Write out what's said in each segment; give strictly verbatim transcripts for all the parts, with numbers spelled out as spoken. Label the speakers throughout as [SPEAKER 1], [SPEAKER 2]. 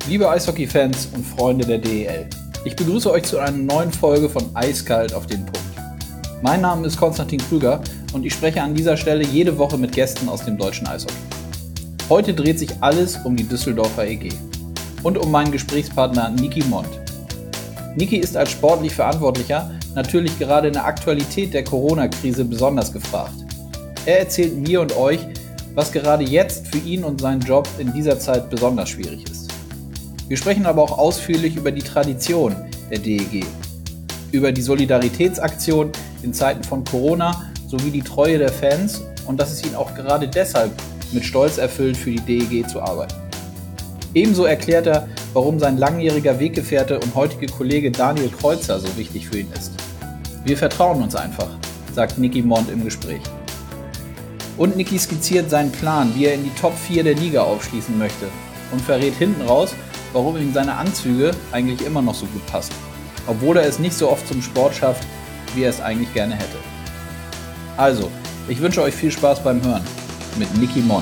[SPEAKER 1] Liebe Eishockey-Fans und Freunde der D E L, ich begrüße euch zu einer neuen Folge von Eiskalt auf den Punkt. Mein Name ist Konstantin Krüger und ich spreche an dieser Stelle jede Woche mit Gästen aus dem deutschen Eishockey. Heute dreht sich alles um die Düsseldorfer E G und um meinen Gesprächspartner Niki Mond. Niki ist als sportlich Verantwortlicher natürlich gerade in der Aktualität der Corona-Krise besonders gefragt. Er erzählt mir und euch, was gerade jetzt für ihn und seinen Job in dieser Zeit besonders schwierig ist. Wir sprechen aber auch ausführlich über die Tradition der D E G, über die Solidaritätsaktion in Zeiten von Corona sowie die Treue der Fans und dass es ihn auch gerade deshalb mit Stolz erfüllt, für die D E G zu arbeiten. Ebenso erklärt er, warum sein langjähriger Weggefährte und heutige Kollege Daniel Kreuzer so wichtig für ihn ist. Wir vertrauen uns einfach, sagt Niki Mond im Gespräch. Und Niki skizziert seinen Plan, wie er in die Top vier der Liga aufschließen möchte und verrät hinten raus, warum ihm seine Anzüge eigentlich immer noch so gut passen, obwohl er es nicht so oft zum Sport schafft, wie er es eigentlich gerne hätte. Also, ich wünsche euch viel Spaß beim Hören mit Niki Mond.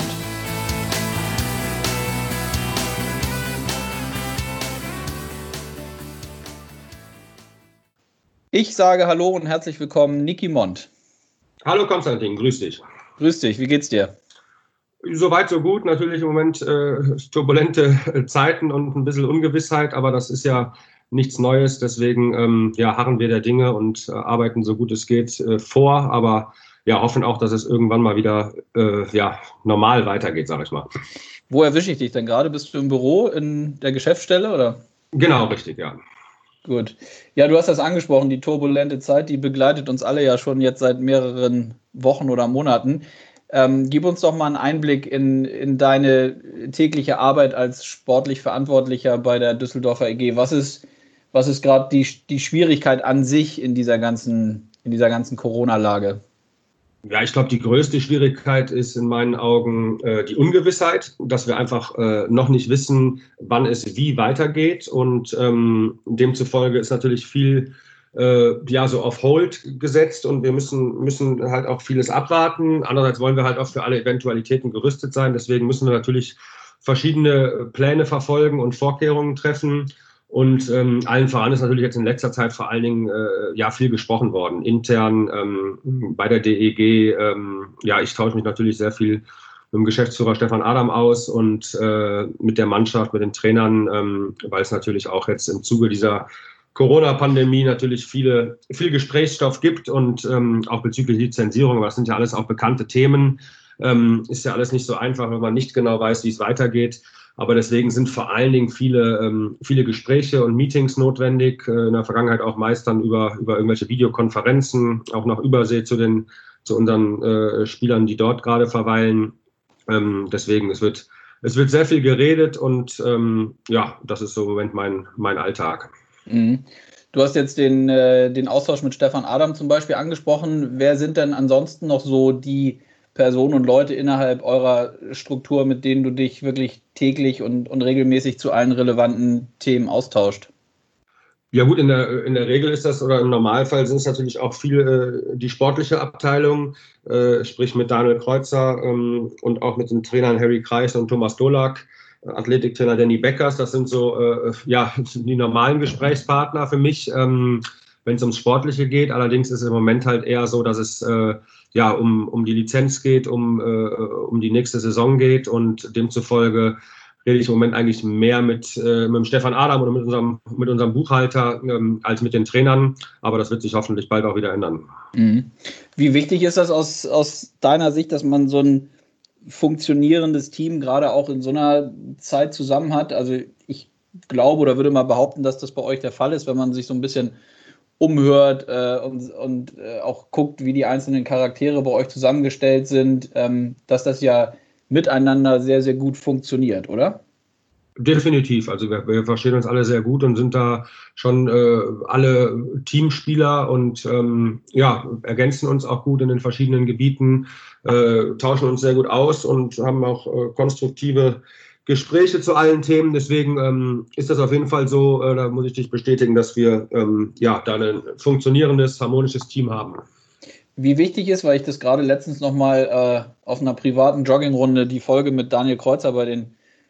[SPEAKER 1] Ich sage Hallo und herzlich willkommen, Niki Mond.
[SPEAKER 2] Hallo Konstantin, grüß dich.
[SPEAKER 1] Grüß dich, wie geht's dir?
[SPEAKER 2] Soweit, so gut. Natürlich im Moment äh, turbulente äh, Zeiten und ein bisschen Ungewissheit, aber das ist ja nichts Neues. Deswegen ähm, ja, harren wir der Dinge und äh, arbeiten so gut es geht äh, vor, aber ja, hoffen auch, dass es irgendwann mal wieder äh, ja, normal weitergeht, sag ich mal.
[SPEAKER 1] Wo erwische ich dich denn gerade? Bist du im Büro in der Geschäftsstelle, oder?
[SPEAKER 2] Genau, richtig, ja.
[SPEAKER 1] Gut. Ja, du hast das angesprochen, die turbulente Zeit, die begleitet uns alle ja schon jetzt seit mehreren Wochen oder Monaten. Ähm, gib uns doch mal einen Einblick in, in deine tägliche Arbeit als sportlich Verantwortlicher bei der Düsseldorfer E G. Was ist, was ist gerade die, die Schwierigkeit an sich in dieser ganzen, in dieser ganzen Corona-Lage?
[SPEAKER 2] Ja, ich glaube, die größte Schwierigkeit ist in meinen Augen äh, die Ungewissheit, dass wir einfach äh, noch nicht wissen, wann es wie weitergeht. Und ähm, demzufolge ist natürlich viel äh, ja so auf Hold gesetzt und wir müssen, müssen halt auch vieles abwarten. Andererseits wollen wir halt auch für alle Eventualitäten gerüstet sein. Deswegen müssen wir natürlich verschiedene Pläne verfolgen und Vorkehrungen treffen. Und ähm, allen voran ist natürlich jetzt in letzter Zeit vor allen Dingen äh, ja viel gesprochen worden, intern ähm, bei der D E G. Ähm, ja, ich tausche mich natürlich sehr viel mit dem Geschäftsführer Stefan Adam aus und äh, mit der Mannschaft, mit den Trainern, ähm, weil es natürlich auch jetzt im Zuge dieser Corona-Pandemie natürlich viele, viel Gesprächsstoff gibt und ähm, auch bezüglich Lizenzierung, aber das sind ja alles auch bekannte Themen. Ähm, ist ja alles nicht so einfach, wenn man nicht genau weiß, wie es weitergeht. Aber deswegen sind vor allen Dingen viele, ähm, viele Gespräche und Meetings notwendig. Äh, in der Vergangenheit auch meist dann über, über irgendwelche Videokonferenzen, auch nach Übersee zu den, zu unseren äh, Spielern, die dort gerade verweilen. Ähm, deswegen, es wird, es wird sehr viel geredet und ähm, ja, das ist so im Moment mein, mein Alltag.
[SPEAKER 1] Mhm. Du hast jetzt den, äh, den Austausch mit Stefan Adam zum Beispiel angesprochen. Wer sind denn ansonsten noch so die Personen und Leute innerhalb eurer Struktur, mit denen du dich wirklich täglich und, und regelmäßig zu allen relevanten Themen austauscht?
[SPEAKER 2] Ja gut, in der, in der Regel ist das, oder im Normalfall sind es natürlich auch viel äh, die sportliche Abteilung, äh, sprich mit Daniel Kreuzer ähm, und auch mit den Trainern Harry Kreis und Thomas Dolak, äh, Athletiktrainer Danny Beckers. Das sind so äh, ja, die normalen Gesprächspartner für mich, ähm, wenn es ums Sportliche geht. Allerdings ist es im Moment halt eher so, dass es äh, ja, um, um die Lizenz geht, um, äh, um die nächste Saison geht und demzufolge rede ich im Moment eigentlich mehr mit, äh, mit dem Stefan Adam oder mit unserem, mit unserem Buchhalter ähm, als mit den Trainern, aber das wird sich hoffentlich bald auch wieder ändern.
[SPEAKER 1] Mhm. Wie wichtig ist das aus, aus deiner Sicht, dass man so ein funktionierendes Team gerade auch in so einer Zeit zusammen hat? Also ich glaube oder würde mal behaupten, dass das bei euch der Fall ist, wenn man sich so ein bisschen umhört äh, und, und äh, auch guckt, wie die einzelnen Charaktere bei euch zusammengestellt sind, ähm, dass das ja miteinander sehr, sehr gut funktioniert, oder?
[SPEAKER 2] Definitiv. Also wir, wir verstehen uns alle sehr gut und sind da schon äh, alle Teamspieler und ähm, ja, ergänzen uns auch gut in den verschiedenen Gebieten, äh, tauschen uns sehr gut aus und haben auch äh, konstruktive Gespräche zu allen Themen. Deswegen ähm, ist das auf jeden Fall so, äh, da muss ich dich bestätigen, dass wir ähm, ja, da ein funktionierendes, harmonisches Team haben.
[SPEAKER 1] Wie wichtig ist, weil ich das gerade letztens nochmal äh, auf einer privaten Joggingrunde die Folge mit Daniel Kreuzer bei den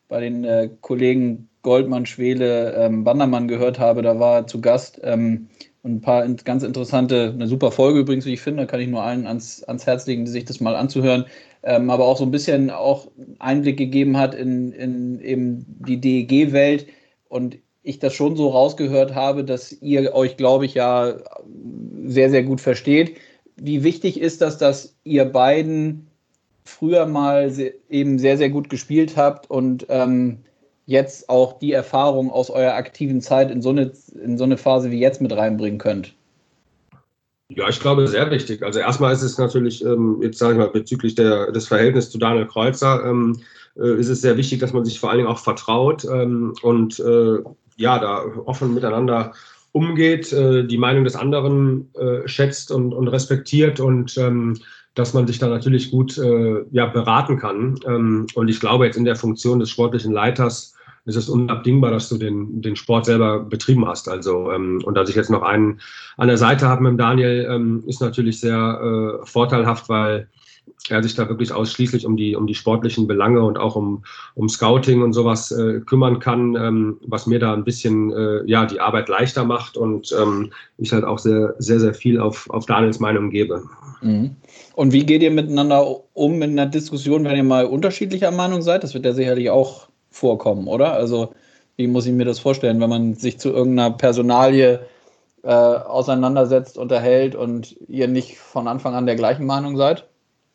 [SPEAKER 1] bei den äh, Kollegen Goldmann, Schwele, ähm, Bandermann gehört habe, da war er zu Gast ähm, und ein paar in, ganz interessante, eine super Folge übrigens, wie ich finde, kann ich nur allen ans, ans Herz legen, sich das mal anzuhören, ähm, aber auch so ein bisschen auch Einblick gegeben hat in, in eben die D E G-Welt und ich das schon so rausgehört habe, dass ihr euch, glaube ich, ja sehr, sehr gut versteht. Wie wichtig ist das, dass ihr beiden früher mal se- eben sehr, sehr gut gespielt habt und ähm, jetzt auch die Erfahrung aus eurer aktiven Zeit in so eine, in so eine Phase wie jetzt mit reinbringen könnt?
[SPEAKER 2] Ja, ich glaube, sehr wichtig. Also erstmal ist es natürlich, ähm, jetzt sage ich mal, bezüglich der, des Verhältnisses zu Daniel Kreuzer, ähm, äh, ist es sehr wichtig, dass man sich vor allen Dingen auch vertraut ähm, und äh, ja, da offen miteinander umgeht, äh, die Meinung des anderen äh, schätzt und, und respektiert und ähm, dass man sich da natürlich gut äh, ja, beraten kann. Ähm, und ich glaube, jetzt in der Funktion des sportlichen Leiters ist es unabdingbar, dass du den, den Sport selber betrieben hast. Also, ähm, und dass ich jetzt noch einen an der Seite habe mit dem Daniel, ähm, ist natürlich sehr äh, vorteilhaft, weil er sich da wirklich ausschließlich um die, um die sportlichen Belange und auch um, um Scouting und sowas äh, kümmern kann, ähm, was mir da ein bisschen äh, ja, die Arbeit leichter macht und ähm, ich halt auch sehr, sehr, sehr viel auf, auf Daniels Meinung gebe.
[SPEAKER 1] Mhm. Und wie geht ihr miteinander um in einer Diskussion, wenn ihr mal unterschiedlicher Meinung seid? Das wird ja sicherlich auch vorkommen, oder? Also, wie muss ich mir das vorstellen, wenn man sich zu irgendeiner Personalie äh, auseinandersetzt, unterhält und ihr nicht von Anfang an der gleichen Meinung seid?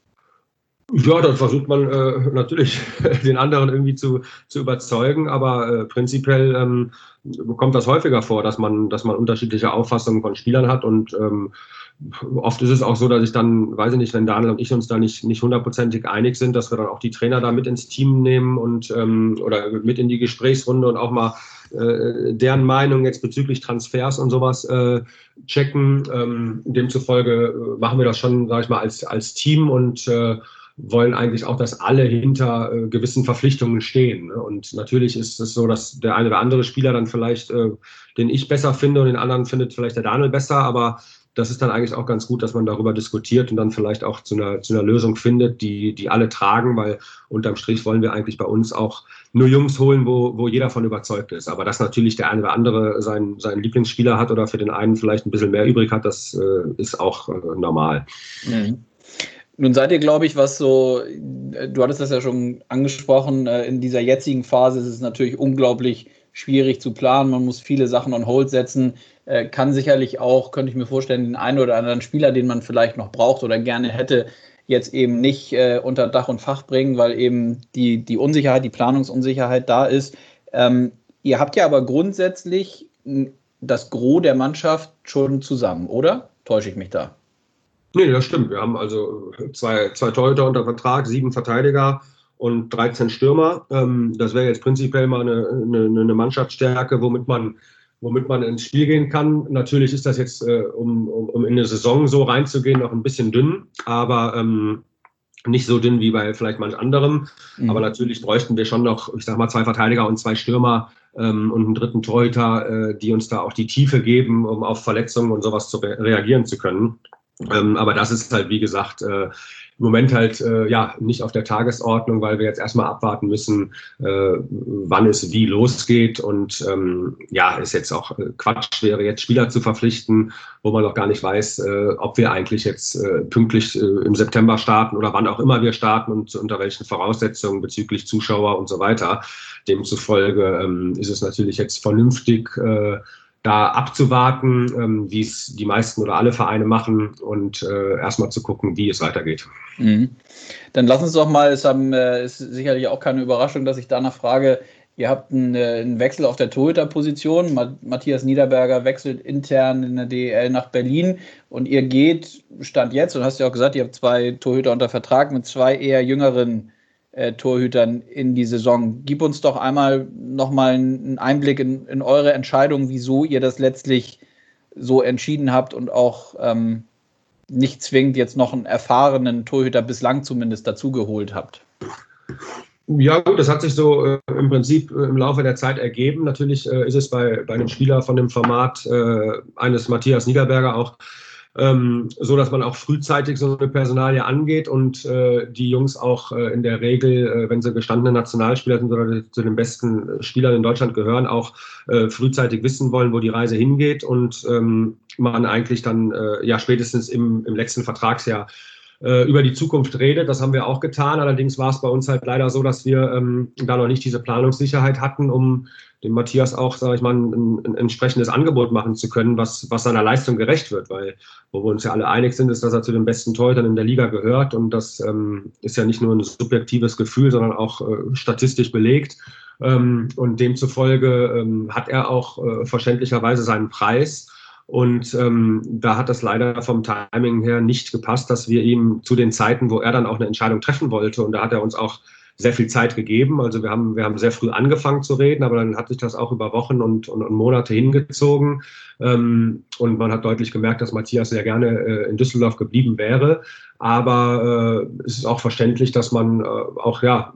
[SPEAKER 2] Ja, dann versucht man äh, natürlich den anderen irgendwie zu, zu überzeugen, aber äh, prinzipiell ähm, kommt das häufiger vor, dass man, dass man unterschiedliche Auffassungen von Spielern hat und ähm, oft ist es auch so, dass ich dann, weiß ich nicht, wenn Daniel und ich uns da nicht, nicht hundertprozentig einig sind, dass wir dann auch die Trainer da mit ins Team nehmen und ähm, oder mit in die Gesprächsrunde und auch mal äh, deren Meinung jetzt bezüglich Transfers und sowas äh, checken. Ähm, demzufolge machen wir das schon, sage ich mal, als, als Team und äh, wollen eigentlich auch, dass alle hinter äh, gewissen Verpflichtungen stehen. Ne? Und natürlich ist es so, dass der eine oder andere Spieler dann vielleicht, äh, den ich besser finde und den anderen findet vielleicht der Daniel besser, aber das ist dann eigentlich auch ganz gut, dass man darüber diskutiert und dann vielleicht auch zu einer, zu einer Lösung findet, die, die alle tragen, weil unterm Strich wollen wir eigentlich bei uns auch nur Jungs holen, wo, wo jeder von überzeugt ist. Aber dass natürlich der eine oder andere seinen, seinen Lieblingsspieler hat oder für den einen vielleicht ein bisschen mehr übrig hat, das äh, ist auch äh, normal.
[SPEAKER 1] Mhm. Nun seid ihr, glaube ich, was so, du hattest das ja schon angesprochen, in dieser jetzigen Phase ist es natürlich unglaublich schwierig zu planen. Man muss viele Sachen on hold setzen. Kann sicherlich auch, könnte ich mir vorstellen, den einen oder anderen Spieler, den man vielleicht noch braucht oder gerne hätte, jetzt eben nicht unter Dach und Fach bringen, weil eben die, die Unsicherheit, die Planungsunsicherheit da ist. Ähm, ihr habt ja aber grundsätzlich das Gros der Mannschaft schon zusammen, oder? Täusche ich mich da?
[SPEAKER 2] Nee, das stimmt. Wir haben also zwei, zwei Torhüter unter Vertrag, sieben Verteidiger und dreizehn Stürmer. Ähm, das wäre jetzt prinzipiell mal eine, eine, eine Mannschaftsstärke, womit man, womit man ins Spiel gehen kann. Natürlich ist das jetzt, äh, um, um, um in eine Saison so reinzugehen, noch ein bisschen dünn, aber ähm, nicht so dünn wie bei vielleicht manch anderem. Mhm. Aber natürlich bräuchten wir schon noch, ich sag mal, zwei Verteidiger und zwei Stürmer ähm, und einen dritten Torhüter, äh, die uns da auch die Tiefe geben, um auf Verletzungen und sowas zu re- reagieren zu können. Ähm, aber das ist halt, wie gesagt, äh, im Moment halt äh, ja nicht auf der Tagesordnung, weil wir jetzt erstmal abwarten müssen, äh, wann es wie losgeht. Und ähm, ja, ist jetzt auch äh, Quatsch, wäre jetzt Spieler zu verpflichten, wo man noch gar nicht weiß, äh, ob wir eigentlich jetzt äh, pünktlich äh, im September starten oder wann auch immer wir starten und unter welchen Voraussetzungen bezüglich Zuschauer und so weiter. Demzufolge ähm, ist es natürlich jetzt vernünftig, äh, da abzuwarten, ähm, wie es die meisten oder alle Vereine machen und äh, erstmal zu gucken, wie es weitergeht.
[SPEAKER 1] Mhm. Dann lass uns doch mal, es haben, äh, ist sicherlich auch keine Überraschung, dass ich danach frage, ihr habt einen, äh, einen Wechsel auf der Torhüterposition, Matthias Niederberger wechselt intern in der D E L nach Berlin und ihr geht, Stand jetzt, und hast ja auch gesagt, ihr habt zwei Torhüter unter Vertrag mit zwei eher jüngeren äh, Torhütern in die Saison. Gib uns doch einmal nochmal einen Einblick in, in eure Entscheidung, wieso ihr das letztlich so entschieden habt und auch ähm, nicht zwingend jetzt noch einen erfahrenen Torhüter bislang zumindest dazugeholt habt.
[SPEAKER 2] Ja gut, das hat sich so äh, im Prinzip äh, im Laufe der Zeit ergeben. Natürlich äh, ist es bei, bei einem Spieler von dem Format äh, eines Matthias Niederberger auch ähm, so dass man auch frühzeitig so eine Personalie angeht und äh, die Jungs auch äh, in der Regel, äh, wenn sie gestandene Nationalspieler sind oder zu den besten Spielern in Deutschland gehören, auch äh, frühzeitig wissen wollen, wo die Reise hingeht und ähm, man eigentlich dann äh, ja spätestens im, im letzten Vertragsjahr über die Zukunft redet. Das haben wir auch getan. Allerdings war es bei uns halt leider so, dass wir ähm, da noch nicht diese Planungssicherheit hatten, um dem Matthias auch, sage ich mal, ein, ein entsprechendes Angebot machen zu können, was, was seiner Leistung gerecht wird. Weil, wo wir uns ja alle einig sind, ist, dass er zu den besten Torhütern in der Liga gehört. Und das ähm, ist ja nicht nur ein subjektives Gefühl, sondern auch äh, statistisch belegt. Ähm, und demzufolge ähm, hat er auch äh, verständlicherweise seinen Preis. Und ähm, da hat das leider vom Timing her nicht gepasst, dass wir ihm zu den Zeiten, wo er dann auch eine Entscheidung treffen wollte, und da hat er uns auch sehr viel Zeit gegeben. Also wir haben, wir haben sehr früh angefangen zu reden, aber dann hat sich das auch über Wochen und, und, und Monate hingezogen. Ähm, und man hat deutlich gemerkt, dass Matthias sehr gerne äh, in Düsseldorf geblieben wäre. Aber äh, es ist auch verständlich, dass man äh, auch ja,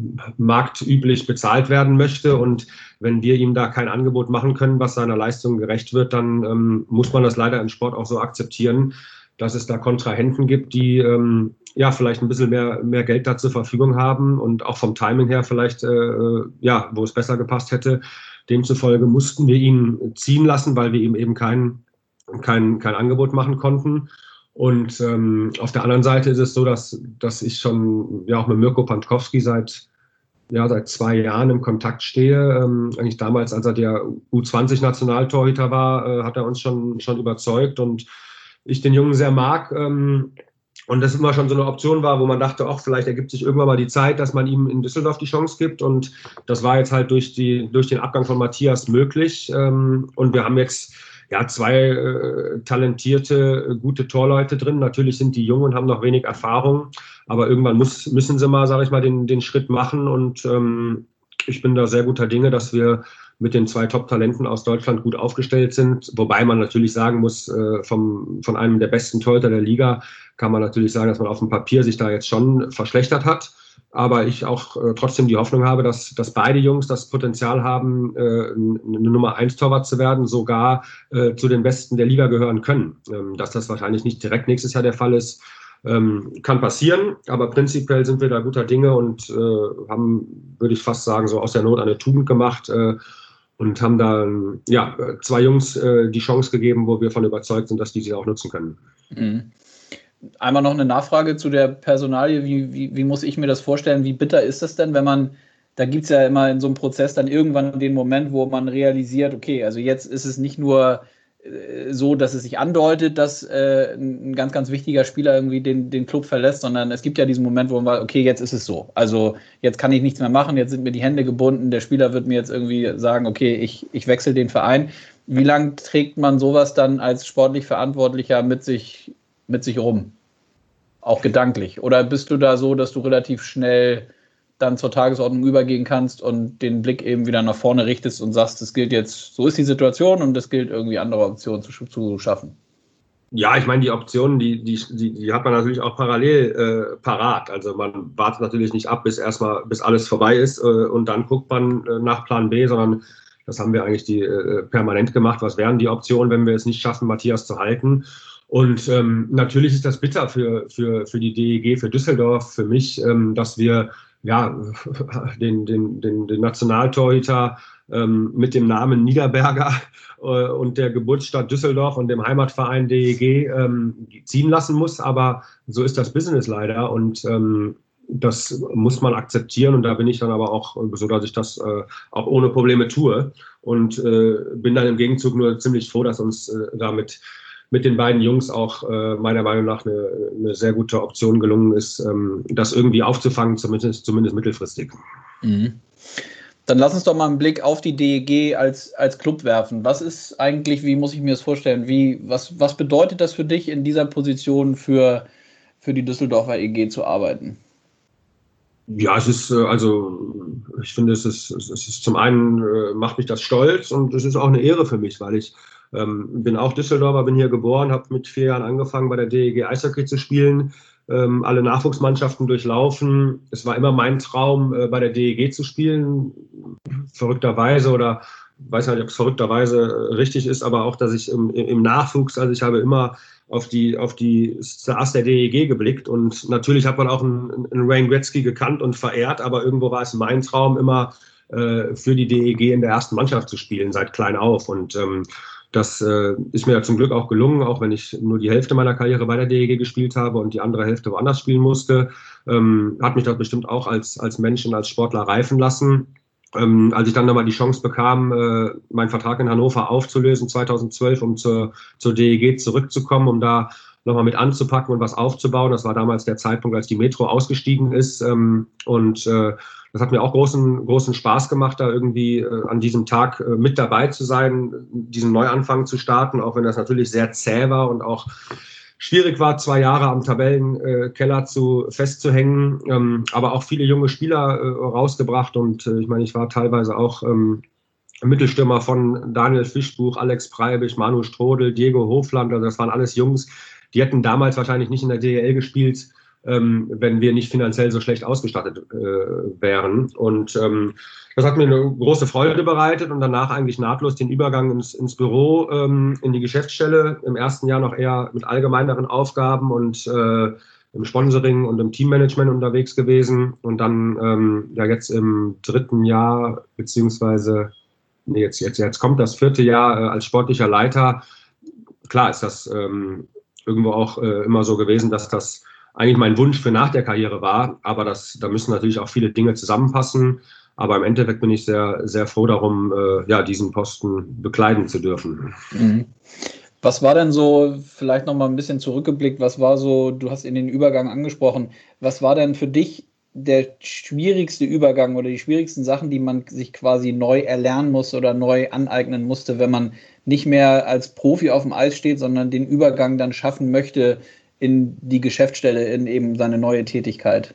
[SPEAKER 2] marktüblich bezahlt werden möchte. Und wenn wir ihm da kein Angebot machen können, was seiner Leistung gerecht wird, dann ähm, muss man das leider im Sport auch so akzeptieren, dass es da Kontrahenten gibt, die ähm, ja vielleicht ein bisschen mehr, mehr Geld da zur Verfügung haben und auch vom Timing her vielleicht, äh, ja, wo es besser gepasst hätte. Demzufolge mussten wir ihn ziehen lassen, weil wir ihm eben kein, kein, kein Angebot machen konnten. Und ähm, auf der anderen Seite ist es so, dass, dass ich schon ja auch mit Mirko Pankowski seit ja, seit zwei Jahren im Kontakt stehe. Ähm, eigentlich damals, als er der U zwanzig Nationaltorhüter war, äh, hat er uns schon, schon überzeugt und ich den Jungen sehr mag. Ähm, und das immer schon so eine Option war, wo man dachte, ach, vielleicht ergibt sich irgendwann mal die Zeit, dass man ihm in Düsseldorf die Chance gibt. Und das war jetzt halt durch, die, durch den Abgang von Matthias möglich. Ähm, und wir haben jetzt ja, zwei äh, talentierte, gute Torleute drin. Natürlich sind die jung und haben noch wenig Erfahrung, aber irgendwann muss, müssen sie mal, sage ich mal, den, den Schritt machen. Und ähm, ich bin da sehr guter Dinge, dass wir mit den zwei Top-Talenten aus Deutschland gut aufgestellt sind. Wobei man natürlich sagen muss, äh, vom, von einem der besten Torhüter der Liga kann man natürlich sagen, dass man auf dem Papier sich da jetzt schon verschlechtert hat. Aber ich auch äh, trotzdem die Hoffnung habe, dass, dass beide Jungs das Potenzial haben, äh, eine Nummer eins Torwart zu werden, sogar äh, zu den Besten der Liga gehören können. Ähm, dass das wahrscheinlich nicht direkt nächstes Jahr der Fall ist, ähm, kann passieren. Aber prinzipiell sind wir da guter Dinge und äh, haben, würde ich fast sagen, so aus der Not eine Tugend gemacht äh, und haben da ja, zwei Jungs äh, die Chance gegeben, wo wir davon überzeugt sind, dass die sie auch nutzen können.
[SPEAKER 1] Mhm. Einmal noch eine Nachfrage zu der Personalie. Wie, wie, wie muss ich mir das vorstellen? Wie bitter ist das denn, wenn man, da gibt es ja immer in so einem Prozess dann irgendwann den Moment, wo man realisiert, okay, also jetzt ist es nicht nur äh, so, dass es sich andeutet, dass äh, ein ganz, ganz wichtiger Spieler irgendwie den, den Club verlässt, sondern es gibt ja diesen Moment, wo man sagt, okay, jetzt ist es so. Also jetzt kann ich nichts mehr machen, jetzt sind mir die Hände gebunden, der Spieler wird mir jetzt irgendwie sagen, okay, ich, ich wechsle den Verein. Wie lange trägt man sowas dann als sportlich Verantwortlicher mit sich mit sich rum, auch gedanklich? Oder bist du da so, dass du relativ schnell dann zur Tagesordnung übergehen kannst und den Blick eben wieder nach vorne richtest und sagst, es gilt jetzt, so ist die Situation und es gilt irgendwie andere Optionen zu, zu schaffen?
[SPEAKER 2] Ja, ich meine, die Optionen, die, die, die, die hat man natürlich auch parallel äh, parat. Also man wartet natürlich nicht ab, bis erstmal, bis alles vorbei ist äh, und dann guckt man äh, nach Plan B, sondern das haben wir eigentlich die, äh, permanent gemacht. Was wären die Optionen, wenn wir es nicht schaffen, Matthias zu halten? Und ähm, natürlich ist das bitter für, für, für die D E G, für Düsseldorf, für mich, ähm, dass wir ja, den, den, den, den Nationaltorhüter ähm, mit dem Namen Niederberger äh, und der Geburtsstadt Düsseldorf und dem Heimatverein D E G ähm, ziehen lassen muss. Aber so ist das Business leider und ähm, das muss man akzeptieren. Und da bin ich dann aber auch so, dass ich das äh, auch ohne Probleme tue und äh, bin dann im Gegenzug nur ziemlich froh, dass uns äh, damit mit den beiden Jungs auch äh, meiner Meinung nach eine, eine sehr gute Option gelungen ist, ähm, das irgendwie aufzufangen, zumindest, zumindest mittelfristig.
[SPEAKER 1] Mhm. Dann lass uns doch mal einen Blick auf die D E G als, als Club werfen. Was ist eigentlich, wie muss ich mir das vorstellen, wie, was, was bedeutet das für dich, in dieser Position für, für die Düsseldorfer E G zu arbeiten?
[SPEAKER 2] Ja, es ist, also ich finde, es ist, es ist zum einen äh, macht mich das stolz und es ist auch eine Ehre für mich, weil ich Ähm, bin auch Düsseldorfer, bin hier geboren, habe mit vier Jahren angefangen, bei der D E G Eishockey zu spielen, ähm, alle Nachwuchsmannschaften durchlaufen. Es war immer mein Traum, äh, bei der D E G zu spielen, verrückterweise oder ich weiß nicht, ob es verrückterweise richtig ist, aber auch, dass ich im, im Nachwuchs, also ich habe immer auf die, auf die Stars der D E G geblickt. Und natürlich hat man auch einen, einen Wayne Gretzky gekannt und verehrt, aber irgendwo war es mein Traum, immer äh, für die D E G in der ersten Mannschaft zu spielen, seit klein auf. Und ähm, das äh, ist mir ja zum Glück auch gelungen, auch wenn ich nur die Hälfte meiner Karriere bei der D E G gespielt habe und die andere Hälfte woanders spielen musste. Ähm, hat mich dort bestimmt auch als, als Mensch und als Sportler reifen lassen. Ähm, als ich dann nochmal die Chance bekam, äh, meinen Vertrag in Hannover aufzulösen, zweitausendzwölf, um zur, zur D E G zurückzukommen, um da nochmal mit anzupacken und was aufzubauen. Das war damals der Zeitpunkt, als die Metro ausgestiegen ist. Ähm, und äh, das hat mir auch großen, großen Spaß gemacht, da irgendwie äh, an diesem Tag äh, mit dabei zu sein, diesen Neuanfang zu starten, auch wenn das natürlich sehr zäh war und auch schwierig war, zwei Jahre am Tabellenkeller zu festzuhängen, ähm, aber auch viele junge Spieler äh, rausgebracht. Und äh, ich meine, ich war teilweise auch ähm, Mittelstürmer von Daniel Fischbuch, Alex Preibich, Manu Strodel, Diego Hofland. Also das waren alles Jungs, die hätten damals wahrscheinlich nicht in der D E L gespielt, ähm, wenn wir nicht finanziell so schlecht ausgestattet äh, wären. Und ähm, das hat mir eine große Freude bereitet und danach eigentlich nahtlos den Übergang ins, ins Büro, ähm, in die Geschäftsstelle. Im ersten Jahr noch eher mit allgemeineren Aufgaben und äh, im Sponsoring und im Teammanagement unterwegs gewesen. Und dann ähm, ja jetzt im dritten Jahr, beziehungsweise nee, jetzt, jetzt, jetzt kommt das vierte Jahr äh, als sportlicher Leiter. Klar ist das ähm, irgendwo auch äh, immer so gewesen, dass das eigentlich mein Wunsch für nach der Karriere war, aber das, da müssen natürlich auch viele Dinge zusammenpassen. Aber im Endeffekt bin ich sehr, sehr froh darum, äh, ja, diesen Posten bekleiden zu dürfen.
[SPEAKER 1] Mhm. Was war denn so, vielleicht nochmal ein bisschen zurückgeblickt, was war so, du hast in den Übergang angesprochen, was war denn für dich der schwierigste Übergang oder die schwierigsten Sachen, die man sich quasi neu erlernen musste oder neu aneignen musste, wenn man nicht mehr als Profi auf dem Eis steht, sondern den Übergang dann schaffen möchte in die Geschäftsstelle, in eben seine neue Tätigkeit?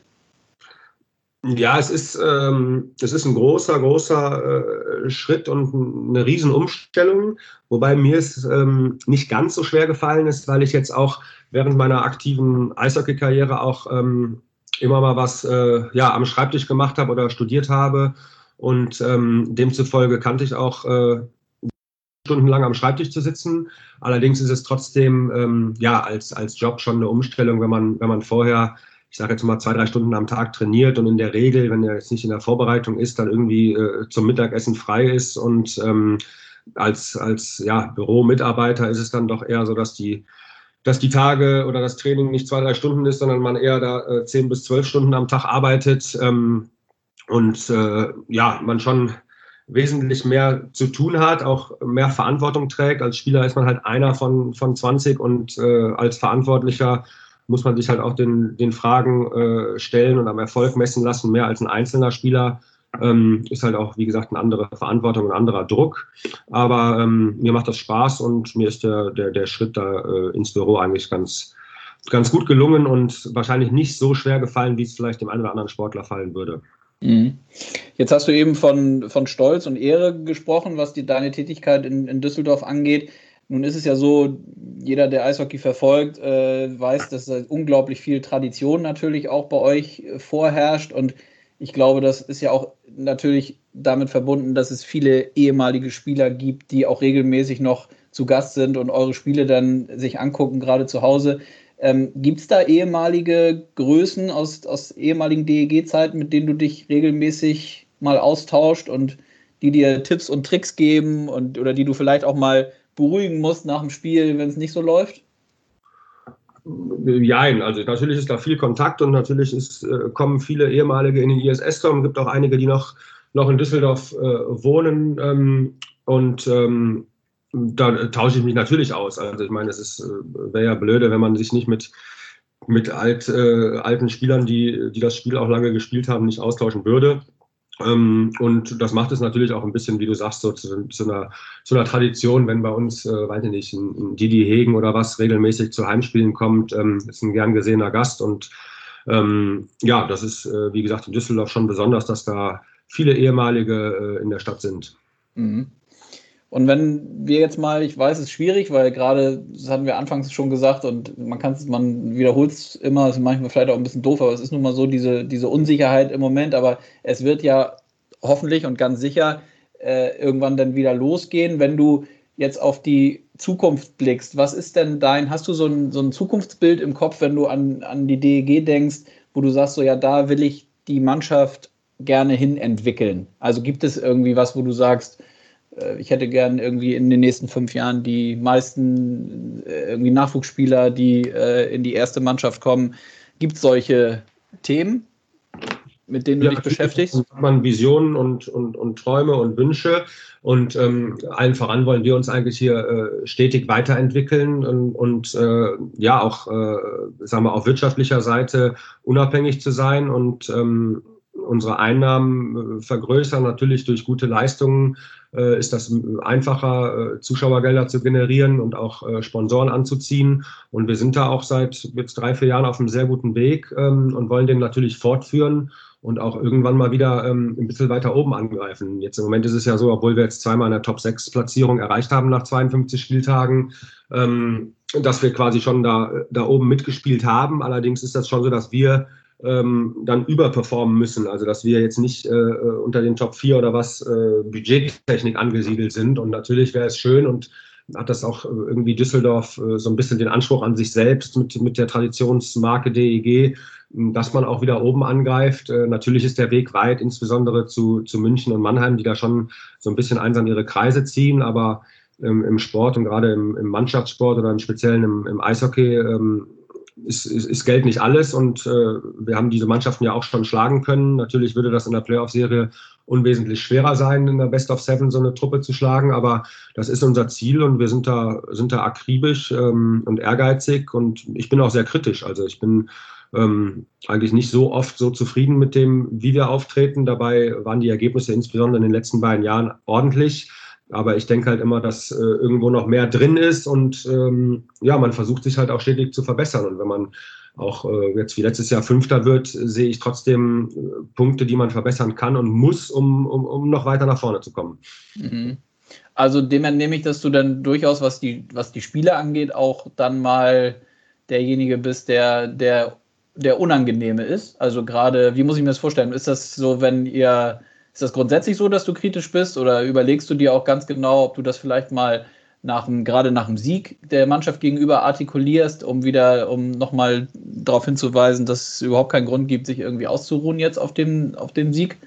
[SPEAKER 2] Ja, es ist, ähm, es ist ein großer, großer äh, Schritt und eine Riesenumstellung, wobei mir es ähm, nicht ganz so schwer gefallen ist, weil ich jetzt auch während meiner aktiven Eishockey-Karriere auch ähm, immer mal was äh, ja, am Schreibtisch gemacht habe oder studiert habe und ähm, demzufolge kannte ich auch äh, stundenlang am Schreibtisch zu sitzen. Allerdings ist es trotzdem ähm, ja als, als Job schon eine Umstellung, wenn man, wenn man vorher, ich sage jetzt mal, zwei, drei Stunden am Tag trainiert und in der Regel, wenn er jetzt nicht in der Vorbereitung ist, dann irgendwie äh, zum Mittagessen frei ist. Und ähm, als, als ja, Büromitarbeiter ist es dann doch eher so, dass die, dass die Tage oder das Training nicht zwei, drei Stunden ist, sondern man eher da äh, zehn bis zwölf Stunden am Tag arbeitet. Ähm, und äh, ja, man schon wesentlich mehr zu tun hat, auch mehr Verantwortung trägt. Als Spieler ist man halt einer von, von zwanzig und äh, als Verantwortlicher muss man sich halt auch den, den Fragen äh, stellen und am Erfolg messen lassen, mehr als ein einzelner Spieler. Ähm, ist halt auch, wie gesagt, eine andere Verantwortung, ein anderer Druck. Aber ähm, mir macht das Spaß und mir ist der, der, der Schritt da äh, ins Büro eigentlich ganz, ganz gut gelungen und wahrscheinlich nicht so schwer gefallen, wie es vielleicht dem einen oder anderen Sportler fallen würde.
[SPEAKER 1] Jetzt hast du eben von, von Stolz und Ehre gesprochen, was die, deine Tätigkeit in, in Düsseldorf angeht. Nun ist es ja so, jeder, der Eishockey verfolgt, äh, weiß, dass da unglaublich viel Tradition natürlich auch bei euch vorherrscht. Und ich glaube, das ist ja auch natürlich damit verbunden, dass es viele ehemalige Spieler gibt, die auch regelmäßig noch zu Gast sind und eure Spiele dann sich angucken, gerade zu Hause. Ähm, gibt es da ehemalige Größen aus, aus ehemaligen D E G-Zeiten, mit denen du dich regelmäßig mal austauscht und die dir Tipps und Tricks geben und oder die du vielleicht auch mal beruhigen musst nach dem Spiel, wenn es nicht so läuft?
[SPEAKER 2] Jein, also natürlich ist da viel Kontakt und natürlich ist, äh, kommen viele ehemalige in den I S S-Tom. Es gibt auch einige, die noch, noch in Düsseldorf äh, wohnen ähm, und ähm, da tausche ich mich natürlich aus. Also ich meine, es ist äh, wäre ja blöde, wenn man sich nicht mit, mit alt, äh, alten Spielern, die, die das Spiel auch lange gespielt haben, nicht austauschen würde. Ähm, und das macht es natürlich auch ein bisschen, wie du sagst, so zu, zu, einer, zu einer Tradition, wenn bei uns, äh, weiß ich nicht, ein, ein Didi Hegen oder was regelmäßig zu Heimspielen kommt, ähm, ist ein gern gesehener Gast. Und ähm, ja, das ist, äh, wie gesagt, in Düsseldorf schon besonders, dass da viele ehemalige äh, in der Stadt sind.
[SPEAKER 1] Mhm. Und wenn wir jetzt mal, ich weiß, es ist schwierig, weil gerade, das hatten wir anfangs schon gesagt und man kann es, man wiederholt es immer, es ist manchmal vielleicht auch ein bisschen doof, aber es ist nun mal so diese, diese Unsicherheit im Moment, aber es wird ja hoffentlich und ganz sicher äh, irgendwann dann wieder losgehen. Wenn du jetzt auf die Zukunft blickst, was ist denn dein, hast du so ein, so ein Zukunftsbild im Kopf, wenn du an, an die D E G denkst, wo du sagst, so ja, da will ich die Mannschaft gerne hin entwickeln? Also gibt es irgendwie was, wo du sagst, äh, ich hätte gern irgendwie in den nächsten fünf Jahren die meisten äh, irgendwie Nachwuchsspieler, die äh, in die erste Mannschaft kommen. Gibt es solche Themen, mit denen du
[SPEAKER 2] ja,
[SPEAKER 1] dich beschäftigst?
[SPEAKER 2] Hat man Visionen und, und, und Träume und Wünsche und ähm, allen voran wollen wir uns eigentlich hier äh, stetig weiterentwickeln und, und äh, ja auch, äh, sagen wir, auf wirtschaftlicher Seite unabhängig zu sein und ähm, unsere Einnahmen äh, vergrößern. Natürlich durch gute Leistungen äh, ist das einfacher, äh, Zuschauergelder zu generieren und auch äh, Sponsoren anzuziehen. Und wir sind da auch seit jetzt drei, vier Jahren auf einem sehr guten Weg ähm, und wollen den natürlich fortführen und auch irgendwann mal wieder ähm, ein bisschen weiter oben angreifen. Jetzt im Moment ist es ja so, obwohl wir jetzt zweimal eine Top sechs Platzierung erreicht haben nach zweiundfünfzig Spieltagen, ähm, dass wir quasi schon da, da oben mitgespielt haben. Allerdings ist das schon so, dass wir ähm, dann überperformen müssen. Also dass wir jetzt nicht äh, unter den Top vier oder was äh, Budgettechnik angesiedelt sind. Und natürlich wäre es schön und hat das auch irgendwie Düsseldorf äh, so ein bisschen den Anspruch an sich selbst mit, mit der Traditionsmarke D E G, dass man auch wieder oben angreift. Äh, natürlich ist der Weg weit, insbesondere zu, zu München und Mannheim, die da schon so ein bisschen einsam ihre Kreise ziehen, aber ähm, im Sport und gerade im, im Mannschaftssport oder im Speziellen im, im Eishockey ähm, ist, ist, ist Geld nicht alles und äh, wir haben diese Mannschaften ja auch schon schlagen können. Natürlich würde das in der Playoff-Serie unwesentlich schwerer sein, in der Best of Seven so eine Truppe zu schlagen, aber das ist unser Ziel und wir sind da, sind da akribisch ähm, und ehrgeizig und ich bin auch sehr kritisch. Also ich bin ähm, eigentlich nicht so oft so zufrieden mit dem, wie wir auftreten. Dabei waren die Ergebnisse insbesondere in den letzten beiden Jahren ordentlich. Aber ich denke halt immer, dass äh, irgendwo noch mehr drin ist und ähm, ja, man versucht sich halt auch stetig zu verbessern. Und wenn man auch äh, jetzt wie letztes Jahr Fünfter wird, sehe ich trotzdem äh, Punkte, die man verbessern kann und muss, um, um, um noch weiter nach vorne zu kommen.
[SPEAKER 1] Mhm. Also dem entnehme ich, dass du dann durchaus, was die, was die Spiele angeht, auch dann mal derjenige bist, der, der, der Unangenehme ist. Also gerade, wie muss ich mir das vorstellen? Ist das so, wenn ihr... Ist das grundsätzlich so, dass du kritisch bist oder überlegst du dir auch ganz genau, ob du das vielleicht mal nach dem, gerade nach dem Sieg der Mannschaft gegenüber artikulierst, um wieder, um nochmal darauf hinzuweisen, dass es überhaupt keinen Grund gibt, sich irgendwie auszuruhen jetzt auf dem, auf dem Sieg?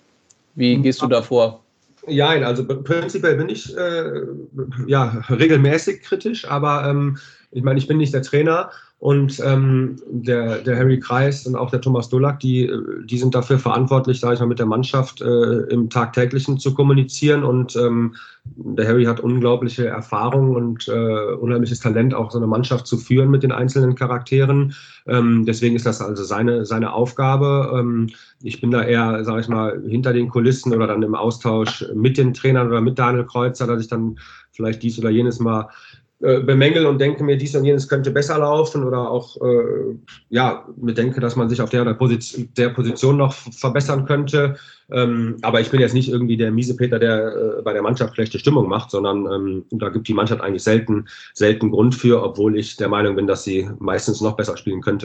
[SPEAKER 1] Wie gehst du da vor?
[SPEAKER 2] Ja, also prinzipiell bin ich äh, ja, regelmäßig kritisch, aber ähm, ich meine, ich bin nicht der Trainer und ähm, der, der Harry Kreis und auch der Thomas Dolak, die, die sind dafür verantwortlich, sage ich mal, mit der Mannschaft äh, im Tagtäglichen zu kommunizieren und ähm, der Harry hat unglaubliche Erfahrung und äh, unheimliches Talent, auch so eine Mannschaft zu führen mit den einzelnen Charakteren. Ähm, deswegen ist das also seine, seine Aufgabe. Ähm, ich bin da eher, sage ich mal, hinter den Kulissen oder dann im Austausch mit den Trainern oder mit Daniel Kreuzer, dass ich dann vielleicht dies oder jenes mal äh, bemängel und denke mir, dies und jenes könnte besser laufen oder auch äh, ja, mir denke, dass man sich auf der, der, Position, der Position noch verbessern könnte. Ähm, aber ich bin jetzt nicht irgendwie der Miesepeter, der äh, bei der Mannschaft schlechte Stimmung macht, sondern ähm, da gibt die Mannschaft eigentlich selten, selten Grund für, obwohl ich der Meinung bin, dass sie meistens noch besser spielen könnte.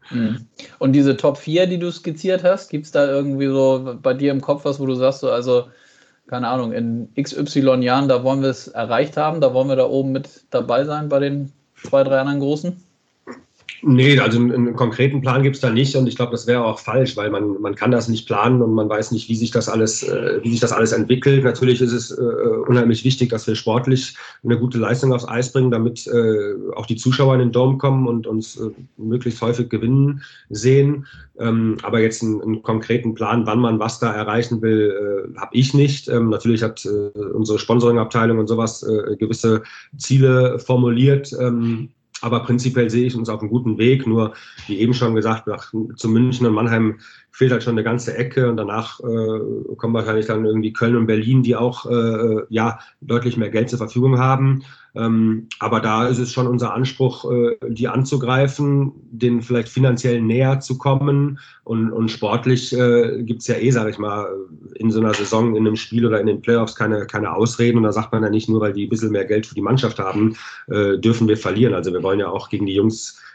[SPEAKER 1] Und diese Top vier, die du skizziert hast, gibt es da irgendwie so bei dir im Kopf was, wo du sagst, so, also keine Ahnung, in X Y Jahren, da wollen wir es erreicht haben, da wollen wir da oben mit dabei sein bei den zwei, drei anderen Großen?
[SPEAKER 2] Nee, also einen, einen konkreten Plan gibt es da nicht und ich glaube, das wäre auch falsch, weil man, man kann das nicht planen und man weiß nicht, wie sich das alles, äh, wie sich das alles entwickelt. Natürlich ist es äh, unheimlich wichtig, dass wir sportlich eine gute Leistung aufs Eis bringen, damit äh, auch die Zuschauer in den Dom kommen und uns äh, möglichst häufig gewinnen sehen. Ähm, aber jetzt einen, einen konkreten Plan, wann man was da erreichen will, äh, habe ich nicht. Ähm, natürlich hat äh, unsere Sponsoring-Abteilung und sowas äh, gewisse Ziele formuliert. Ähm, Aber prinzipiell sehe ich uns auf einem guten Weg. Nur, wie eben schon gesagt, nach, zu München und Mannheim fehlt halt schon eine ganze Ecke. Und danach äh, kommen wahrscheinlich dann irgendwie Köln und Berlin, die auch äh, ja, deutlich mehr Geld zur Verfügung haben. Ähm, aber da ist es schon unser Anspruch, äh, die anzugreifen, denen vielleicht finanziell näher zu kommen. Und, und sportlich äh, gibt es ja eh, sage ich mal, in so einer Saison, in einem Spiel oder in den Playoffs keine, keine Ausreden. Und da sagt man ja nicht nur, weil die ein bisschen mehr Geld für die Mannschaft haben, äh, dürfen wir verlieren. Also wir wollen ja auch gegen die Jungs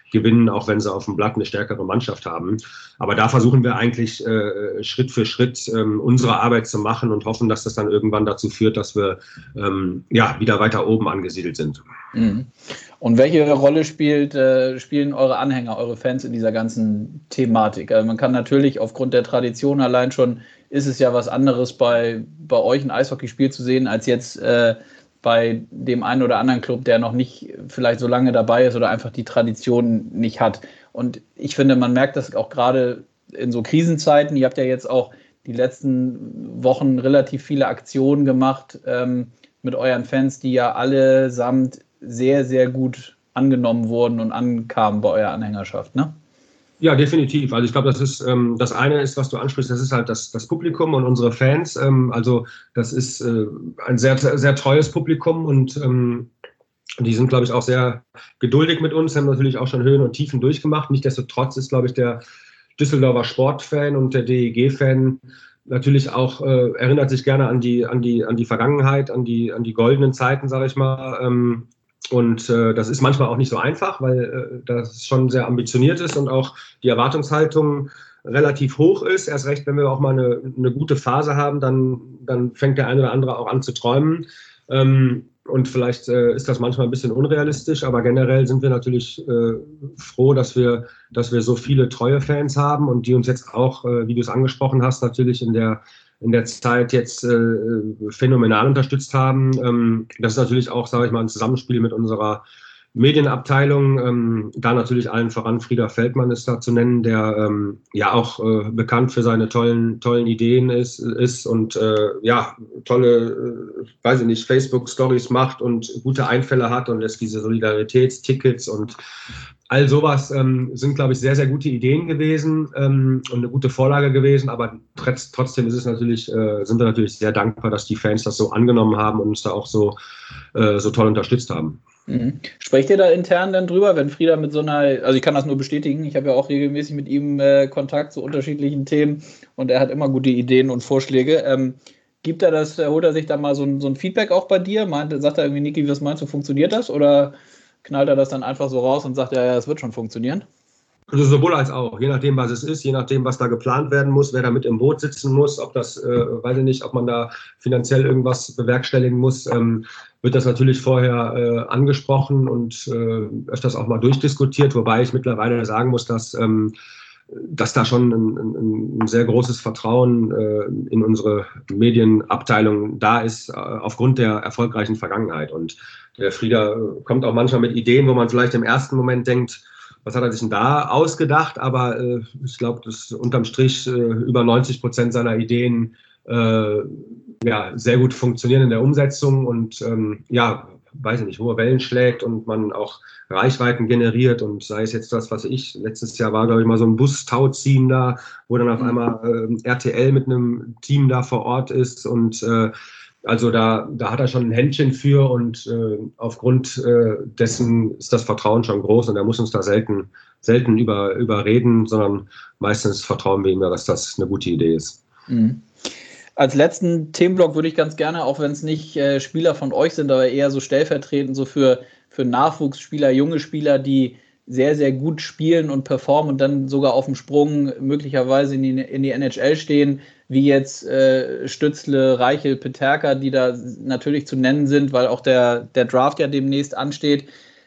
[SPEAKER 2] gewinnen, auch wenn sie auf dem Blatt eine stärkere Mannschaft haben. Aber da versuchen wir eigentlich äh, Schritt für Schritt ähm, unsere Arbeit zu machen und hoffen, dass das dann irgendwann dazu führt, dass wir ähm, ja, wieder weiter oben angesiedelt sind.
[SPEAKER 1] Mhm. Und welche Rolle spielt, äh, spielen eure Anhänger, eure Fans in dieser ganzen Thematik? Also man kann natürlich aufgrund der Tradition allein schon, ist es ja was anderes bei, bei euch ein Eishockeyspiel zu sehen, als jetzt äh, bei dem einen oder anderen Club, der noch nicht vielleicht so lange dabei ist oder einfach die Tradition nicht hat. Und ich finde, man merkt das auch gerade in so Krisenzeiten. Ihr habt ja jetzt auch die letzten Wochen relativ viele Aktionen gemacht ähm, mit euren Fans, die ja allesamt sehr, sehr gut angenommen wurden und ankamen bei eurer Anhängerschaft, ne?
[SPEAKER 2] Ja, definitiv. Also ich glaube, das ist ähm, das eine ist, was du ansprichst, das ist halt das, das Publikum und unsere Fans. Ähm, also das ist äh, ein sehr, sehr treues Publikum und ähm, die sind, glaube ich, auch sehr geduldig mit uns, haben natürlich auch schon Höhen und Tiefen durchgemacht. Nichtsdestotrotz ist, glaube ich, der Düsseldorfer Sportfan und der D E G-Fan natürlich auch, äh, erinnert sich gerne an die, an die, an die Vergangenheit, an die, an die goldenen Zeiten, sage ich mal. Ähm, Und äh, das ist manchmal auch nicht so einfach, weil äh, das schon sehr ambitioniert ist und auch die Erwartungshaltung relativ hoch ist. Erst recht, wenn wir auch mal eine, eine gute Phase haben, dann, dann fängt der eine oder andere auch an zu träumen. Ähm, und vielleicht äh, ist das manchmal ein bisschen unrealistisch, aber generell sind wir natürlich äh, froh, dass wir, dass wir so viele treue Fans haben und die uns jetzt auch, äh, wie du es angesprochen hast, natürlich in der in der Zeit jetzt äh, phänomenal unterstützt haben. Ähm, das ist natürlich auch, sage ich mal, ein Zusammenspiel mit unserer Medienabteilung. Ähm, da natürlich allen voran Frieder Feldmann ist da zu nennen, der ähm, ja auch äh, bekannt für seine tollen, tollen Ideen ist, ist und äh, ja, tolle, äh, weiß ich nicht, Facebook-Stories macht und gute Einfälle hat und es diese Solidaritätstickets und all sowas ähm, sind, glaube ich, sehr, sehr gute Ideen gewesen ähm, und eine gute Vorlage gewesen, aber trotz, trotzdem ist es natürlich, äh, sind wir natürlich sehr dankbar, dass die Fans das so angenommen haben und uns da auch so, äh, so toll unterstützt haben.
[SPEAKER 1] Mhm. Sprecht ihr da intern dann drüber, wenn Frieder mit so einer, also ich kann das nur bestätigen, ich habe ja auch regelmäßig mit ihm äh, Kontakt zu unterschiedlichen Themen und er hat immer gute Ideen und Vorschläge. Ähm, gibt er das, holt er sich da mal so ein, so ein Feedback auch bei dir? Meint, sagt er irgendwie, Niki, was meinst du, funktioniert das? Oder knallt er das dann einfach so raus und sagt, ja, ja, es wird schon funktionieren?
[SPEAKER 2] Also sowohl als auch, je nachdem, was es ist, je nachdem, was da geplant werden muss, wer da mit im Boot sitzen muss, ob das, äh, weiß ich nicht, ob man da finanziell irgendwas bewerkstelligen muss, ähm, wird das natürlich vorher äh, angesprochen und äh, öfters auch mal durchdiskutiert, wobei ich mittlerweile sagen muss, dass, ähm, dass da schon ein, ein, ein sehr großes Vertrauen äh, in unsere Medienabteilung da ist, äh, aufgrund der erfolgreichen Vergangenheit. Und der Frieder kommt auch manchmal mit Ideen, wo man vielleicht im ersten Moment denkt, was hat er sich denn da ausgedacht? Aber äh, ich glaube, dass unterm Strich äh, über neunzig Prozent seiner Ideen äh, ja, sehr gut funktionieren in der Umsetzung und ähm, ja, weiß ich nicht, hohe Wellen schlägt und man auch Reichweiten generiert und sei es jetzt das, was ich, letztes Jahr war, glaube ich, mal so ein Bus-Tauziehen da, wo dann auf einmal äh, R T L mit einem Team da vor Ort ist und äh, also da, da hat er schon ein Händchen für und äh, aufgrund äh, dessen ist das Vertrauen schon groß und er muss uns da selten, selten über, überreden, sondern meistens vertrauen wir ihm ja, dass das eine gute Idee ist.
[SPEAKER 1] Mhm. Als letzten Themenblock würde ich ganz gerne, auch wenn es nicht äh, Spieler von euch sind, aber eher so stellvertretend so für, für Nachwuchsspieler, junge Spieler, die sehr, sehr gut spielen und performen und dann sogar auf dem Sprung möglicherweise in die, in die N H L stehen, wie jetzt äh, Stützle, Reichel, Peterka, die da natürlich zu nennen sind, weil auch der, der Draft ja demnächst ansteht.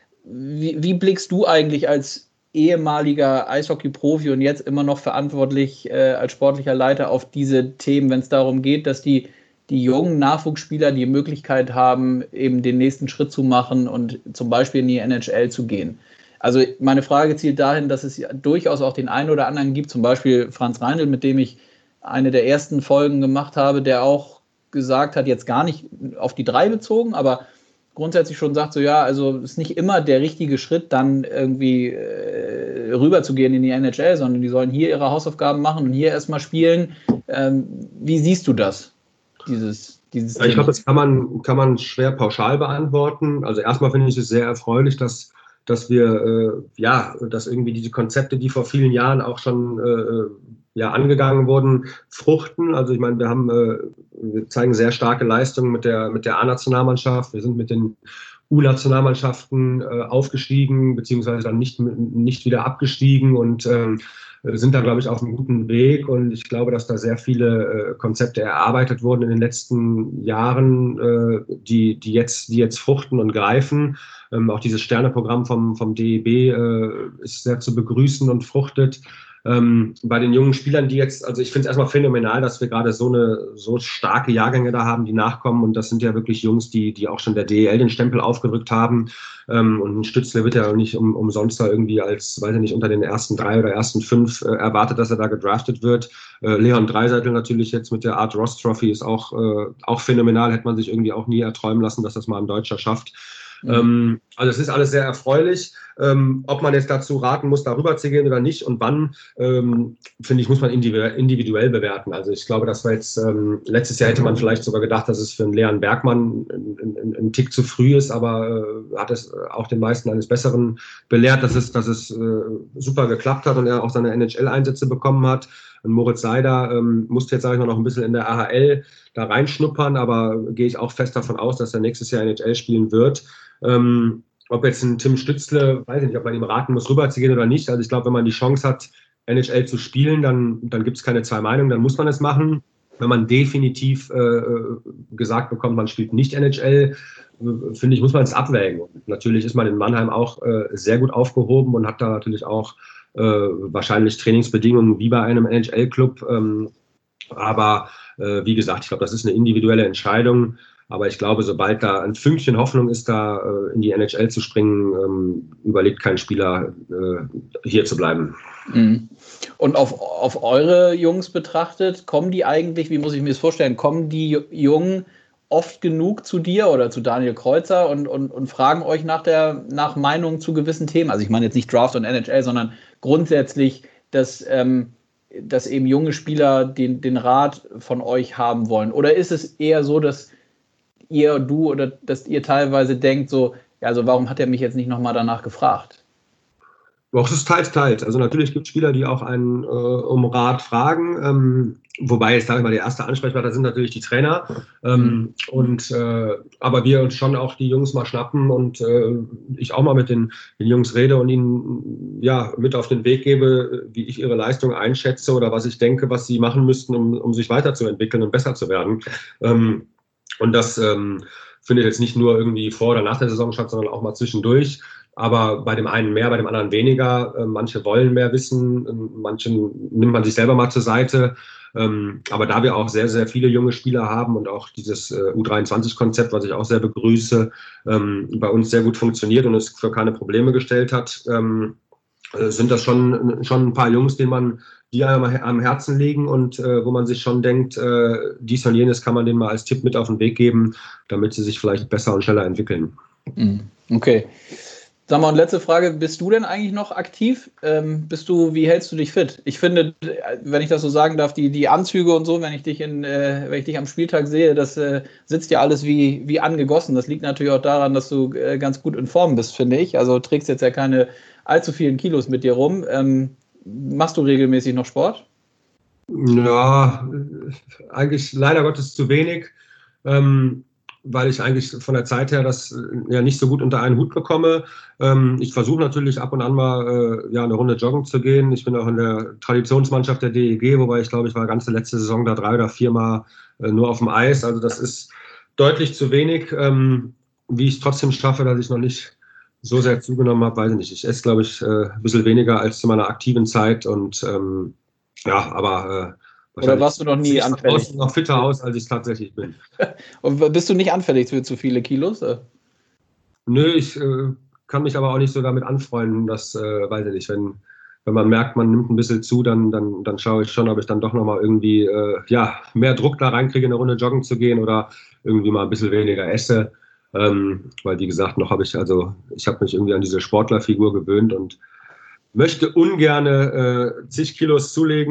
[SPEAKER 1] Wie, wie blickst du eigentlich als ehemaliger Eishockey-Profi und jetzt immer noch verantwortlich äh, als sportlicher Leiter auf diese Themen, wenn es darum geht, dass die, die jungen Nachwuchsspieler die Möglichkeit haben, eben den nächsten Schritt zu machen und zum Beispiel in die N H L zu gehen? Also meine Frage zielt dahin, dass es ja durchaus auch den einen oder anderen gibt, zum Beispiel Franz Reindl, mit dem ich eine der ersten Folgen gemacht habe, der auch gesagt hat, jetzt gar nicht auf die drei bezogen, aber grundsätzlich schon sagt so, ja, also es ist nicht immer der richtige Schritt, dann irgendwie äh, rüber zu gehen in die N H L, sondern die sollen hier ihre Hausaufgaben machen und hier erstmal spielen. Ähm, wie siehst du das, dieses, dieses
[SPEAKER 2] ja, ich glaube, das kann man, kann man schwer pauschal beantworten. Also erstmal finde ich es sehr erfreulich, dass dass wir, äh, ja, dass irgendwie diese Konzepte, die vor vielen Jahren auch schon äh, ja, angegangen wurden, fruchten. Also ich meine, wir haben, äh, wir zeigen sehr starke Leistungen mit der, mit der A-Nationalmannschaft. Wir sind mit den U-Nationalmannschaften äh, aufgestiegen, beziehungsweise dann nicht, nicht wieder abgestiegen und ähm, sind da, glaube ich, auf einem guten Weg. Und ich glaube, dass da sehr viele äh, Konzepte erarbeitet wurden in den letzten Jahren, äh, die, die, jetzt, die jetzt fruchten und greifen. Ähm, auch dieses Sterneprogramm vom, vom D E B äh, ist sehr zu begrüßen und fruchtet. Ähm, bei den jungen Spielern, die jetzt, also ich finde es erstmal phänomenal, dass wir gerade so eine so starke Jahrgänge da haben, die nachkommen. Und das sind ja wirklich Jungs, die, die auch schon der D E L den Stempel aufgedrückt haben. Ähm, und ein Stützle wird ja nicht um, umsonst da irgendwie als, weiß ich nicht, unter den ersten drei oder ersten fünf äh, erwartet, dass er da gedraftet wird. Äh, Leon Dreiseitel natürlich jetzt mit der Art Ross Trophy ist auch, äh, auch phänomenal. Hätte man sich irgendwie auch nie erträumen lassen, dass das mal ein Deutscher schafft. Mhm. Ähm, also es ist alles sehr erfreulich. Ähm, ob man jetzt dazu raten muss, darüber zu gehen oder nicht und wann, ähm, finde ich, muss man individuell bewerten. Also ich glaube, das war jetzt, ähm, letztes Jahr hätte man vielleicht sogar gedacht, dass es für einen Leon Bergmann ein, ein, ein Tick zu früh ist, aber äh, hat es auch den meisten eines Besseren belehrt, dass es, dass es äh, super geklappt hat und er auch seine N H L-Einsätze bekommen hat. Und Moritz Seider ähm, musste jetzt, sage ich mal, noch ein bisschen in der A H L da reinschnuppern, aber gehe ich auch fest davon aus, dass er nächstes Jahr N H L spielen wird. Ähm, ob jetzt ein Tim Stützle, weiß ich nicht, ob man ihm raten muss, rüberzugehen oder nicht. Also ich glaube, wenn man die Chance hat, N H L zu spielen, dann, dann gibt es keine zwei Meinungen, dann muss man es machen. Wenn man definitiv äh, gesagt bekommt, man spielt nicht N H L, äh, finde ich, muss man es abwägen. Und natürlich ist man in Mannheim auch äh, sehr gut aufgehoben und hat da natürlich auch äh, wahrscheinlich Trainingsbedingungen wie bei einem N H L-Club. Ähm, aber äh, wie gesagt, ich glaube, das ist eine individuelle Entscheidung. Aber ich glaube, sobald da ein Fünkchen Hoffnung ist, da äh, in die N H L zu springen, ähm, überlegt kein Spieler, äh, hier zu bleiben.
[SPEAKER 1] Und auf, auf eure Jungs betrachtet, kommen die eigentlich, wie muss ich mir das vorstellen, kommen die Jungen oft genug zu dir oder zu Daniel Kreuzer und, und, und fragen euch nach der nach Meinung zu gewissen Themen? Also ich meine jetzt nicht Draft und N H L, sondern grundsätzlich, dass, ähm, dass eben junge Spieler den, den Rat von euch haben wollen. Oder ist es eher so, dass ihr, du oder dass ihr teilweise denkt, so, ja, also warum hat er mich jetzt nicht nochmal danach gefragt?
[SPEAKER 2] Doch, es ist teils, teils. Also natürlich gibt es Spieler, die auch einen äh, um Rat fragen, ähm, wobei jetzt, sage ich mal, der erste Ansprechpartner sind natürlich die Trainer. Ähm, mhm. und, äh, aber wir uns schon auch die Jungs mal schnappen und äh, ich auch mal mit den, den Jungs rede und ihnen ja mit auf den Weg gebe, wie ich ihre Leistung einschätze oder was ich denke, was sie machen müssten, um, um sich weiterzuentwickeln und besser zu werden. Ähm, Und das ähm, findet jetzt nicht nur irgendwie vor oder nach der Saison statt, sondern auch mal zwischendurch. Aber bei dem einen mehr, bei dem anderen weniger. Äh, manche wollen mehr wissen, äh, manchen nimmt man sich selber mal zur Seite. Ähm, aber da wir auch sehr, sehr viele junge Spieler haben und auch dieses äh, U dreiundzwanzig-Konzept, was ich auch sehr begrüße, ähm, bei uns sehr gut funktioniert und es für keine Probleme gestellt hat, ähm, äh, sind das schon, schon ein paar Jungs, denen man die einem am Herzen liegen und äh, wo man sich schon denkt, äh, dies und jenes kann man denen mal als Tipp mit auf den Weg geben, damit sie sich vielleicht besser und schneller entwickeln.
[SPEAKER 1] Okay. Sag mal, und letzte Frage, bist du denn eigentlich noch aktiv? Ähm, bist du, wie hältst du dich fit? Ich finde, wenn ich das so sagen darf, die, die Anzüge und so, wenn ich dich in, äh, wenn ich dich am Spieltag sehe, das äh, sitzt ja alles wie, wie angegossen. Das liegt natürlich auch daran, dass du äh, ganz gut in Form bist, finde ich. Also trägst jetzt ja keine allzu vielen Kilos mit dir rum. Ähm, machst du regelmäßig noch Sport?
[SPEAKER 2] Ja, eigentlich leider Gottes zu wenig. Ähm, weil ich eigentlich von der Zeit her das ja nicht so gut unter einen Hut bekomme. Ähm, ich versuche natürlich ab und an mal äh, ja, eine Runde joggen zu gehen. Ich bin auch in der Traditionsmannschaft der D E G, wobei ich glaube, ich war ganze letzte Saison da drei oder viermal äh, nur auf dem Eis. Also das ist deutlich zu wenig. Ähm, wie ich es trotzdem schaffe, dass ich noch nicht so sehr zugenommen habe, weiß ich nicht. Ich esse, glaube ich, äh, ein bisschen weniger als zu meiner aktiven Zeit und ähm, ja, aber äh,
[SPEAKER 1] oder warst du noch nie anfällig?
[SPEAKER 2] Ich noch fitter aus, als ich tatsächlich bin.
[SPEAKER 1] Und bist du nicht anfällig für zu viele Kilos?
[SPEAKER 2] Nö, ich äh, kann mich aber auch nicht so damit anfreunden, dass, äh, weiß ich nicht, wenn, wenn man merkt, man nimmt ein bisschen zu, dann, dann, dann schaue ich schon, ob ich dann doch nochmal irgendwie äh, ja, mehr Druck da reinkriege, eine Runde joggen zu gehen oder irgendwie mal ein bisschen weniger esse. Ähm, weil, wie gesagt, noch habe ich, also ich habe mich irgendwie an diese Sportlerfigur gewöhnt und möchte ungern äh, zig Kilos zulegen.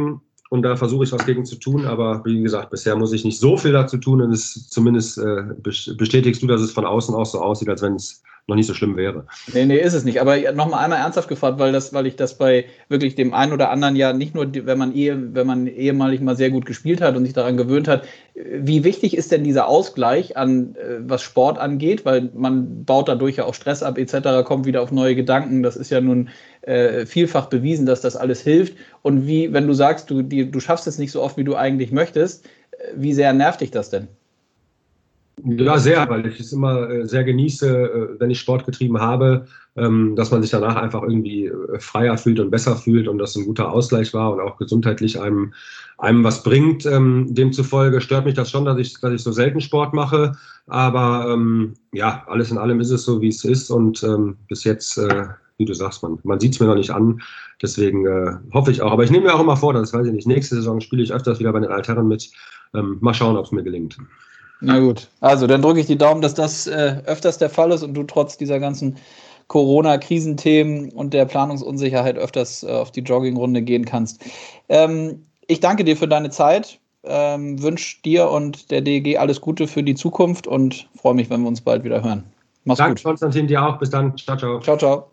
[SPEAKER 2] und da versuche ich was gegen zu tun, aber wie gesagt, bisher muss ich nicht so viel dazu tun und es zumindest äh, bestätigst du, dass es von außen auch so aussieht, als wenn es noch nicht so schlimm wäre.
[SPEAKER 1] Nee, nee, ist es nicht. Aber nochmal einmal ernsthaft gefragt, weil das, weil ich das bei wirklich dem einen oder anderen ja nicht nur, wenn man ehe, wenn man ehemalig mal sehr gut gespielt hat und sich daran gewöhnt hat, wie wichtig ist denn dieser Ausgleich an, was Sport angeht? Weil man baut dadurch ja auch Stress ab et cetera, kommt wieder auf neue Gedanken. Das ist ja nun äh, vielfach bewiesen, dass das alles hilft. Und wie, wenn du sagst, du, die, du schaffst es nicht so oft, wie du eigentlich möchtest, wie sehr nervt dich das denn?
[SPEAKER 2] Ja, sehr, weil ich es immer äh, sehr genieße, äh, wenn ich Sport getrieben habe, ähm, dass man sich danach einfach irgendwie äh, freier fühlt und besser fühlt und das ein guter Ausgleich war und auch gesundheitlich einem, einem was bringt. Ähm, demzufolge stört mich das schon, dass ich, dass ich so selten Sport mache, aber ähm, ja, alles in allem ist es so, wie es ist und ähm, bis jetzt, äh, wie du sagst, man, man sieht es mir noch nicht an, deswegen äh, hoffe ich auch, aber ich nehme mir auch immer vor, das weiß ich nicht, nächste Saison spiele ich öfters wieder bei den Altherren mit, ähm, mal schauen, ob es mir gelingt.
[SPEAKER 1] Na gut, also dann drücke ich die Daumen, dass das äh, öfters der Fall ist und du trotz dieser ganzen Corona-Krisenthemen und der Planungsunsicherheit öfters äh, auf die Joggingrunde gehen kannst. Ähm, ich danke dir für deine Zeit, ähm, wünsche dir und der D E G alles Gute für die Zukunft und freue mich, wenn wir uns bald wieder hören. Mach's
[SPEAKER 2] Danke,
[SPEAKER 1] gut.
[SPEAKER 2] Konstantin, dir auch. Bis dann. Ciao, ciao.
[SPEAKER 1] Ciao, ciao.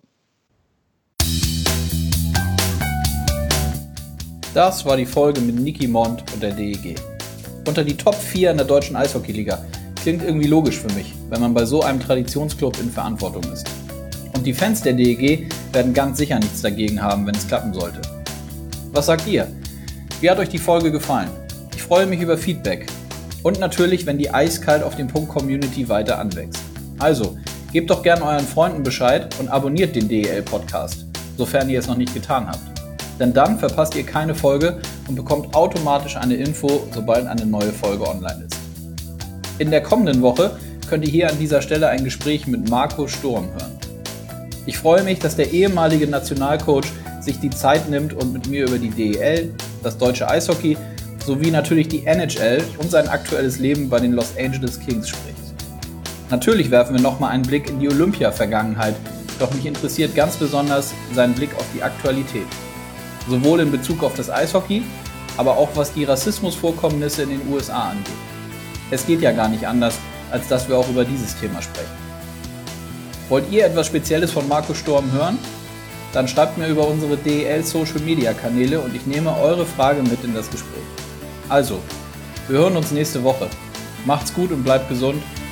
[SPEAKER 1] Das war die Folge mit Niki Mond und der D E G. Unter die Top vier in der deutschen Eishockeyliga. Klingt irgendwie logisch für mich, wenn man bei so einem Traditionsclub in Verantwortung ist. Und die Fans der D E G werden ganz sicher nichts dagegen haben, wenn es klappen sollte. Was sagt ihr? Wie hat euch die Folge gefallen? Ich freue mich über Feedback. Und natürlich, wenn die Eiskalt auf den Punkt Community weiter anwächst. Also, gebt doch gerne euren Freunden Bescheid und abonniert den D E L-Podcast, sofern ihr es noch nicht getan habt. Denn dann verpasst ihr keine Folge und bekommt automatisch eine Info, sobald eine neue Folge online ist. In der kommenden Woche könnt ihr hier an dieser Stelle ein Gespräch mit Marco Sturm hören. Ich freue mich, dass der ehemalige Nationalcoach sich die Zeit nimmt und mit mir über die D E L, das deutsche Eishockey sowie natürlich die N H L und sein aktuelles Leben bei den Los Angeles Kings spricht. Natürlich werfen wir nochmal einen Blick in die Olympia-Vergangenheit, doch mich interessiert ganz besonders sein Blick auf die Aktualität. Sowohl in Bezug auf das Eishockey, aber auch was die Rassismusvorkommnisse in den U S A angeht. Es geht ja gar nicht anders, als dass wir auch über dieses Thema sprechen. Wollt ihr etwas Spezielles von Marco Sturm hören? Dann schreibt mir über unsere D E L Social Media Kanäle und ich nehme eure Frage mit in das Gespräch. Also, wir hören uns nächste Woche. Macht's gut und bleibt gesund.